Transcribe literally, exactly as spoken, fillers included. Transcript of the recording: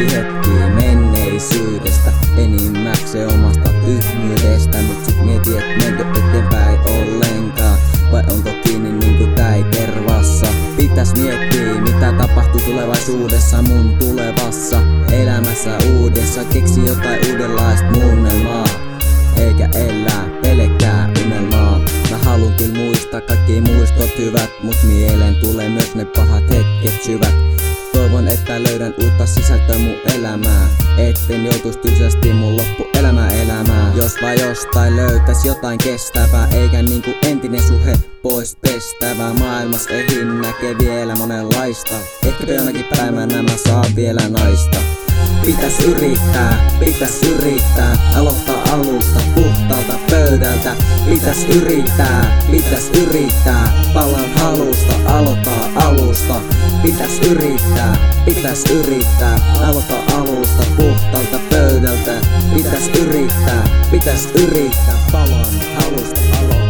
Kaikki hetki menneisyydestä, enimmäkseen omasta tyhmyydestä. Mut sit mieti, et menkö eteenpäin ollenkaan, vai onko kiinni niinku täi tervassa. Pitäis miettiä, mitä tapahtuu tulevaisuudessa, mun tulevassa elämässä uudessa. Keksi jotain uudenlaista muunnelmaa, eikä elää pelkkää unelmaa. Mä haluun kyllä muistaa kaikki muistot hyvät, mut mieleen tulee myös ne pahat hetket syvät. Toivon, että löydän uutta sisältöä mun elämää, etten joutuis tylsästi mun loppuelämää elämään. Jos vai jostain löytäis jotain kestävää, eikä niinku entinen suhe pois pestävää. Maailmas ehin näkee vielä monenlaista, ehkä jonakin päivänä mä saan vielä naista. Pitäis yrittää, pitäis yrittää, aloittaa alusta puhtaalta pöydältä. Pitäis yrittää, pitäis yrittää, palan halusta, aloittaa alusta. Pitäis yrittää, pitäis yrittää, aloittaa alusta puhtaalta pöydältä. Pitäis yrittää, pitäis yrittää, palan halusta, aloittaa.